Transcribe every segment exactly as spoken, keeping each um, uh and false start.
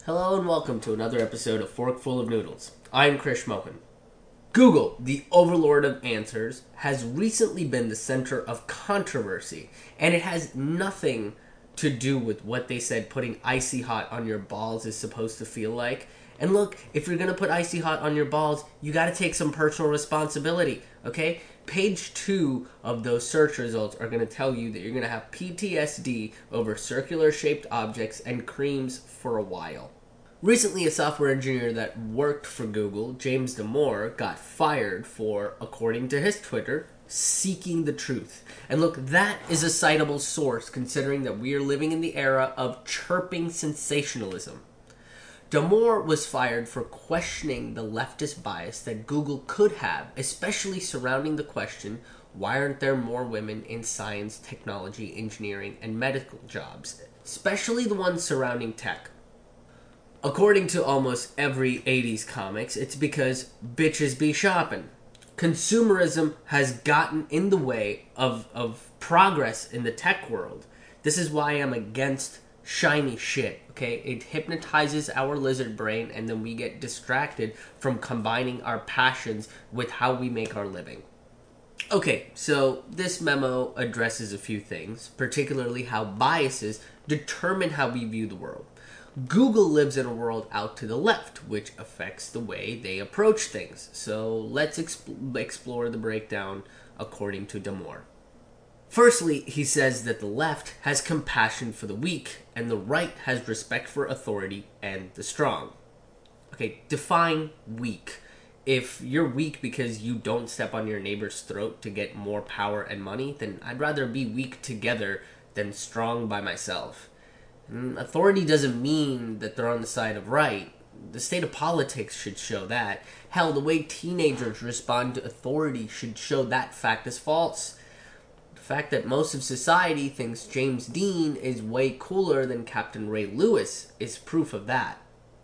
Hello and welcome to another episode of Forkful of Noodles. I'm Krish Mohan. Google, the overlord of answers, has recently been the center of controversy, and it has nothing to do with what they said putting icy hot on your balls is supposed to feel like. And look, if you're going to put icy hot on your balls, you got to take some personal responsibility, okay? Page two of those search results are going to tell you that you're going to have P T S D over circular-shaped objects and creams for a while. Recently, a software engineer that worked for Google, James Damore, got fired for, according to his Twitter, seeking the truth. And look, that is a citable source considering that we are living in the era of chirping sensationalism. Damore was fired for questioning the leftist bias that Google could have, especially surrounding the question, why aren't there more women in science, technology, engineering, and medical jobs, especially the ones surrounding tech? According to almost every eighties comics, it's because bitches be shopping. Consumerism has gotten in the way of, of progress in the tech world. This is why I'm against shiny shit, okay? It hypnotizes our lizard brain and then we get distracted from combining our passions with how we make our living. Okay, so this memo addresses a few things, particularly how biases determine how we view the world. Google lives in a world out to the left, which affects the way they approach things. So let's exp- explore the breakdown according to Damore. Firstly, he says that the left has compassion for the weak, and the right has respect for authority and the strong. Okay, define weak. If you're weak because you don't step on your neighbor's throat to get more power and money, then I'd rather be weak together than strong by myself. And authority doesn't mean that they're on the side of right. The state of politics should show that. Hell, the way teenagers respond to authority should show that fact as false. The fact that most of society thinks James Dean is way cooler than Captain Ray Lewis is proof of that.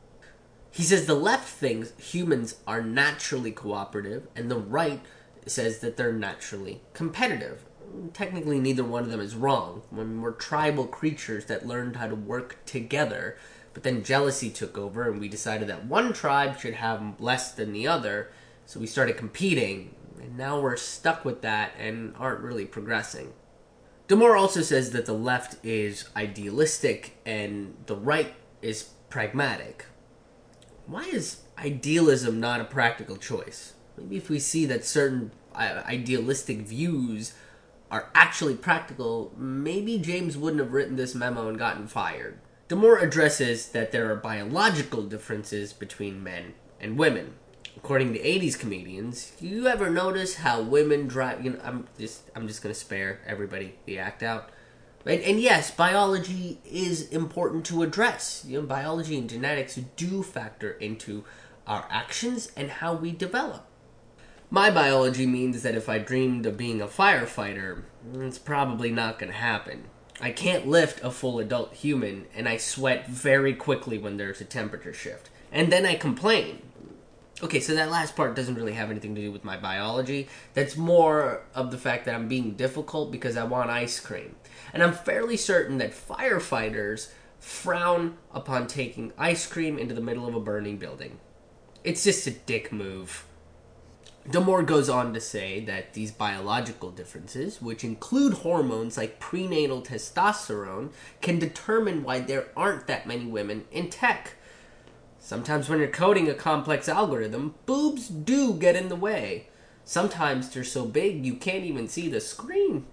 He says the left thinks humans are naturally cooperative, and the right says that they're naturally competitive. Technically, neither one of them is wrong. When we're tribal creatures that learned how to work together, but then jealousy took over and we decided that one tribe should have less than the other, so we started competing, and now we're stuck with that and aren't really progressing. Damore also says that the left is idealistic and the right is pragmatic. Why is idealism not a practical choice? Maybe if we see that certain idealistic views are actually practical, maybe James wouldn't have written this memo and gotten fired. Damore addresses that there are biological differences between men and women. According to eighties comedians, you ever notice how women drive, you know, I'm just I'm just going to spare everybody the act out. Right? And yes, biology is important to address. You know, biology and genetics do factor into our actions and how we develop. My biology means that if I dreamed of being a firefighter, it's probably not going to happen. I can't lift a full adult human, and I sweat very quickly when there's a temperature shift. And then I complain. Okay, so that last part doesn't really have anything to do with my biology. That's more of the fact that I'm being difficult because I want ice cream. And I'm fairly certain that firefighters frown upon taking ice cream into the middle of a burning building. It's just a dick move. Damore goes on to say that these biological differences, which include hormones like prenatal testosterone, can determine why there aren't that many women in tech. Sometimes when you're coding a complex algorithm, boobs do get in the way. Sometimes they're so big you can't even see the screen.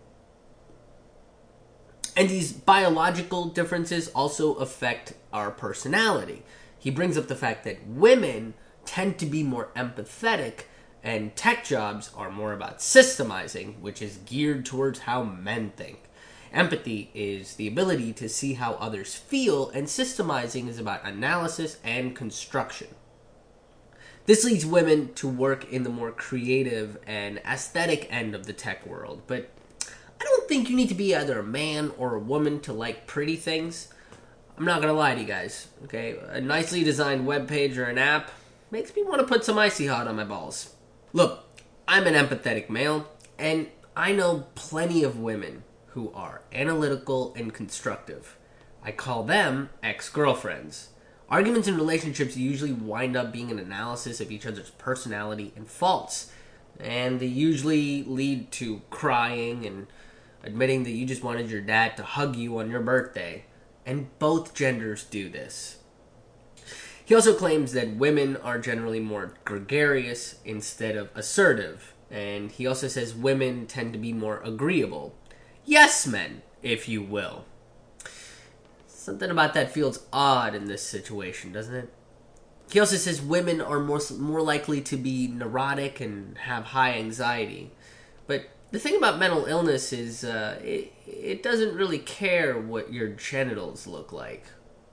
And these biological differences also affect our personality. He brings up the fact that women tend to be more empathetic, and tech jobs are more about systemizing, which is geared towards how men think. Empathy is the ability to see how others feel, and systemizing is about analysis and construction. This leads women to work in the more creative and aesthetic end of the tech world, but I don't think you need to be either a man or a woman to like pretty things. I'm not gonna lie to you guys, okay? A nicely designed web page or an app makes me want to put some icy hot on my balls. Look, I'm an empathetic male, and I know plenty of women who are analytical and constructive. I call them ex-girlfriends. Arguments in relationships usually wind up being an analysis of each other's personality and faults. And they usually lead to crying and admitting that you just wanted your dad to hug you on your birthday. And both genders do this. He also claims that women are generally more gregarious instead of assertive. And he also says women tend to be more agreeable. Yes men, if you will. Something about that feels odd in this situation, doesn't it? He also says women are more, more likely to be neurotic and have high anxiety. But the thing about mental illness is uh, it, it doesn't really care what your genitals look like.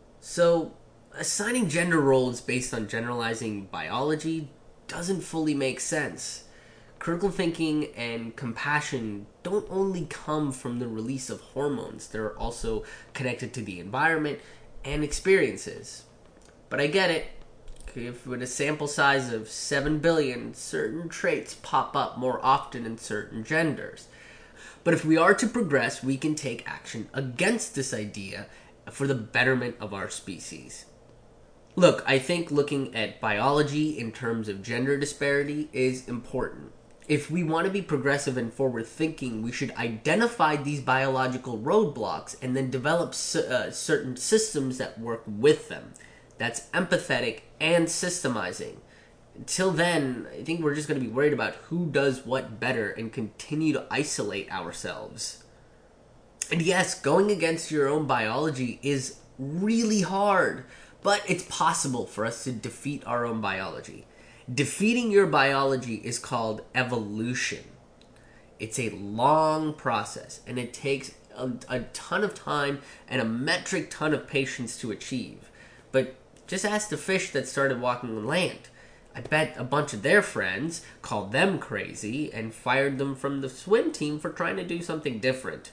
So assigning gender roles based on generalizing biology doesn't fully make sense. Critical thinking and compassion don't only come from the release of hormones. They're also connected to the environment and experiences. But I get it. If with a sample size of seven billion, certain traits pop up more often in certain genders. But if we are to progress, we can take action against this idea for the betterment of our species. Look, I think looking at biology in terms of gender disparity is important. If we want to be progressive and forward-thinking, we should identify these biological roadblocks and then develop uh, certain systems that work with them. That's empathetic and systemizing. Until then, I think we're just going to be worried about who does what better and continue to isolate ourselves. And yes, going against your own biology is really hard, but it's possible for us to defeat our own biology. Defeating your biology is called evolution. It's a long process, and it takes a, a ton of time and a metric ton of patience to achieve. But just ask the fish that started walking on land. I bet a bunch of their friends called them crazy and fired them from the swim team for trying to do something different.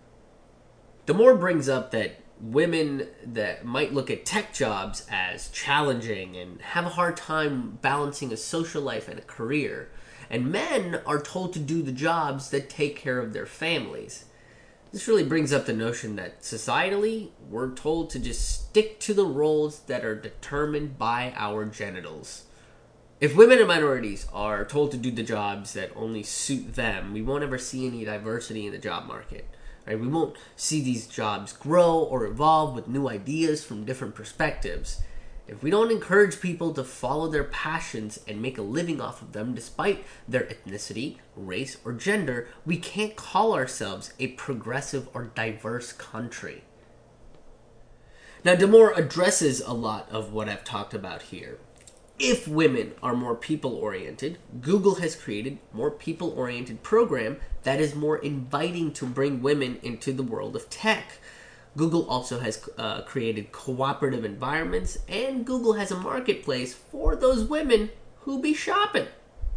Damore brings up that women that might look at tech jobs as challenging and have a hard time balancing a social life and a career, and men are told to do the jobs that take care of their families. This really brings up the notion that societally, we're told to just stick to the roles that are determined by our genitals. If women and minorities are told to do the jobs that only suit them, we won't ever see any diversity in the job market. Right? We won't see these jobs grow or evolve with new ideas from different perspectives. If we don't encourage people to follow their passions and make a living off of them despite their ethnicity, race, or gender, we can't call ourselves a progressive or diverse country. Now, Damore addresses a lot of what I've talked about here. If women are more people-oriented, Google has created a more people-oriented program that is more inviting to bring women into the world of tech. Google also has uh, created cooperative environments, and Google has a marketplace for those women who be shopping.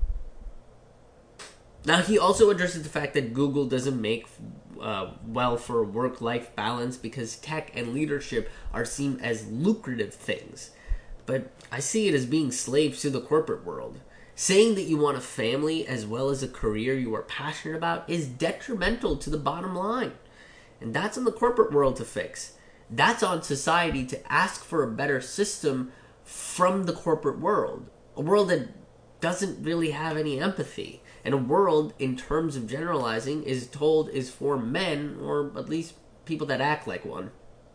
Now, he also addresses the fact that Google doesn't make uh, well for work-life balance because tech and leadership are seen as lucrative things. But I see it as being slaves to the corporate world. Saying that you want a family as well as a career you are passionate about is detrimental to the bottom line. And that's on the corporate world to fix. That's on society to ask for a better system from the corporate world. A world that doesn't really have any empathy. And a world, in terms of generalizing, is told is for men, or at least people that act like one.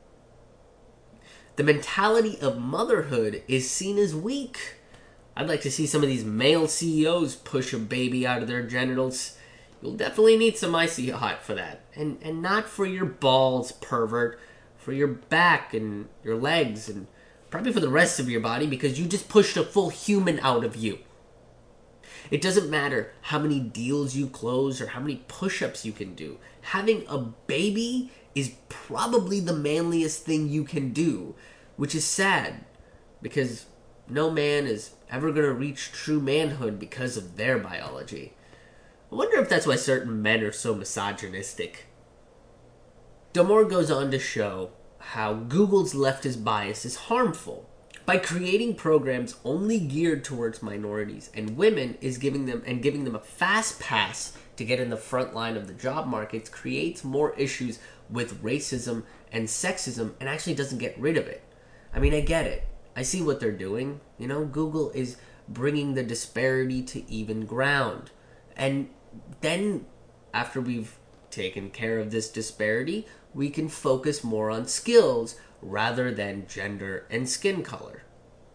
The mentality of motherhood is seen as weak. I'd like to see some of these male C E Os push a baby out of their genitals. You'll definitely need some icy hot for that. And and not for your balls, pervert. For your back and your legs and probably for the rest of your body because you just pushed a full human out of you. It doesn't matter how many deals you close or how many push-ups you can do. Having a baby is probably the manliest thing you can do, which is sad because no man is ever going to reach true manhood because of their biology. I wonder if that's why certain men are so misogynistic. Damore goes on to show how Google's leftist bias is harmful. By creating programs only geared towards minorities and women is giving them and giving them a fast pass to get in the front line of the job markets creates more issues with racism and sexism and actually doesn't get rid of it. I mean, I get it. I see what they're doing. You know, Google is bringing the disparity to even ground. And then, after we've taken care of this disparity, we can focus more on skills rather than gender and skin color.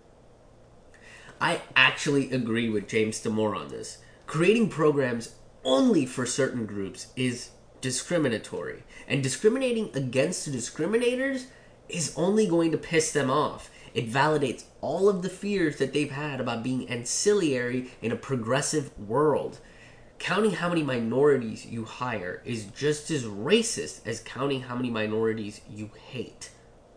I actually agree with James Damore on this. Creating programs only for certain groups is discriminatory. And discriminating against the discriminators is only going to piss them off. It validates all of the fears that they've had about being ancillary in a progressive world. Counting how many minorities you hire is just as racist as counting how many minorities you hate.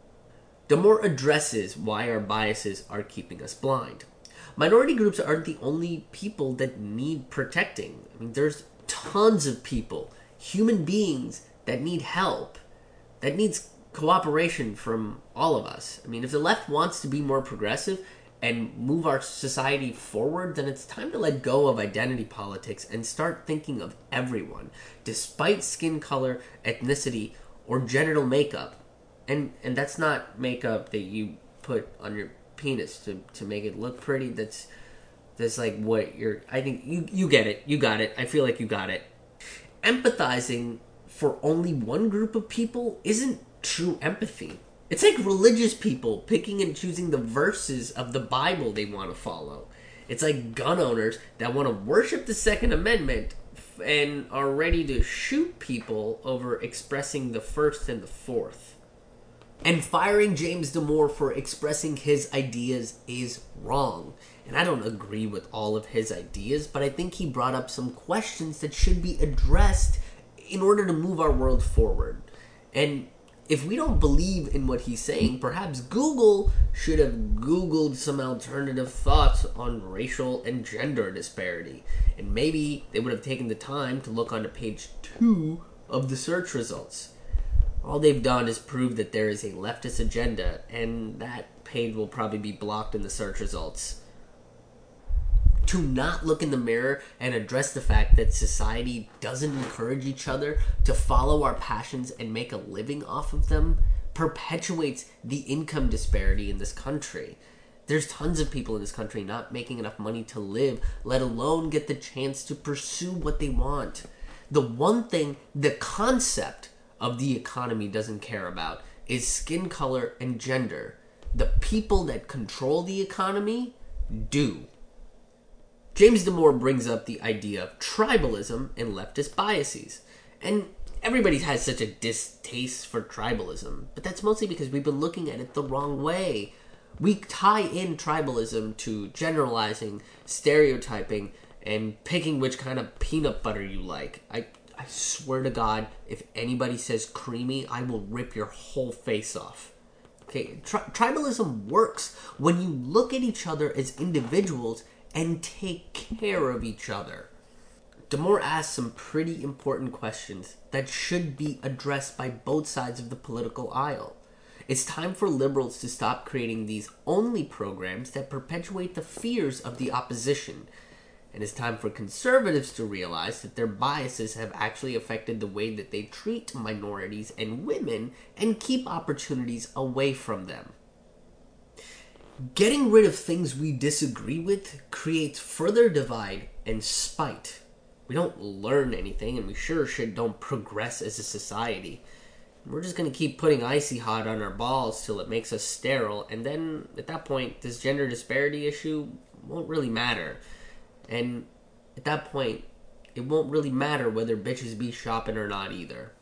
Damore addresses why our biases are keeping us blind. Minority groups aren't the only people that need protecting. I mean, there's tons of people, human beings, that need help, that needs cooperation from all of us. I mean, if the left wants to be more progressive and move our society forward, then it's time to let go of identity politics and start thinking of everyone, despite skin color, ethnicity, or genital makeup. And and that's not makeup that you put on your penis to, to make it look pretty. That's that's like what you're... I think you, you get it. You got it. I feel like you got it. Empathizing for only one group of people isn't true empathy. It's like religious people picking and choosing the verses of the Bible they want to follow. It's like gun owners that want to worship the Second Amendment and are ready to shoot people over expressing the First and the Fourth. And firing James Damore for expressing his ideas is wrong. And I don't agree with all of his ideas, but I think he brought up some questions that should be addressed in order to move our world forward. And if we don't believe in what he's saying, perhaps Google should have Googled some alternative thoughts on racial and gender disparity. And maybe they would have taken the time to look onto page two of the search results. All they've done is prove that there is a leftist agenda, and that page will probably be blocked in the search results. To not look in the mirror and address the fact that society doesn't encourage each other to follow our passions and make a living off of them perpetuates the income disparity in this country. There's tons of people in this country not making enough money to live, let alone get the chance to pursue what they want. The one thing, the concept of the economy doesn't care about is skin color and gender. The people that control the economy do. James Damore brings up the idea of tribalism and leftist biases. And everybody has such a distaste for tribalism, but that's mostly because we've been looking at it the wrong way. We tie in tribalism to generalizing, stereotyping, and picking which kind of peanut butter you like. I I swear to God, if anybody says creamy, I will rip your whole face off. Okay, tri- tribalism works when you look at each other as individuals and take care of each other. Damore asks some pretty important questions that should be addressed by both sides of the political aisle. It's time for liberals to stop creating these only programs that perpetuate the fears of the opposition. And it's time for conservatives to realize that their biases have actually affected the way that they treat minorities and women and keep opportunities away from them. Getting rid of things we disagree with creates further divide and spite. We don't learn anything, and we sure should don't progress as a society. We're just going to keep putting icy hot on our balls till it makes us sterile, and then at that point, this gender disparity issue won't really matter. And at that point, it won't really matter whether bitches be shopping or not either.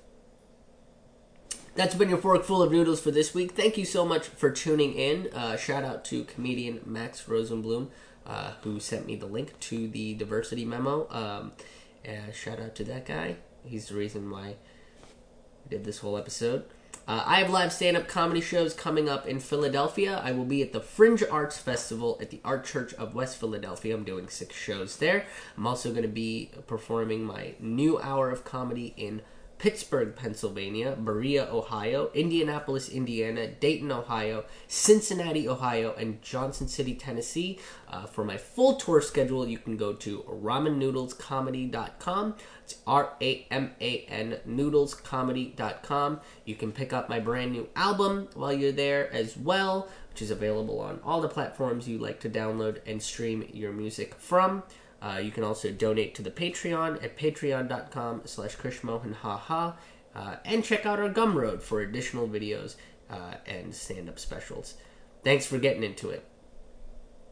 That's been your fork full of noodles for this week. Thank you so much for tuning in. Uh, shout out to comedian Max Rosenblum, uh, who sent me the link to the diversity memo. Um, uh, shout out to that guy. He's the reason why I did this whole episode. Uh, I have live stand-up comedy shows coming up in Philadelphia. I will be at the Fringe Arts Festival at the Art Church of West Philadelphia. I'm doing six shows there. I'm also going to be performing my new hour of comedy in Pittsburgh, Pennsylvania, Berea, Ohio, Indianapolis, Indiana, Dayton, Ohio, Cincinnati, Ohio, and Johnson City, Tennessee. Uh, for my full tour schedule, you can go to ramen noodles comedy dot com. It's R A M A N noodles comedy dot com. You can pick up my brand new album while you're there as well, which is available on all the platforms you like to download and stream your music from. Uh, you can also donate to the Patreon at patreon dot com slash krishmohanhaha, uh, and check out our Gumroad for additional videos uh, and stand-up specials. Thanks for getting into it.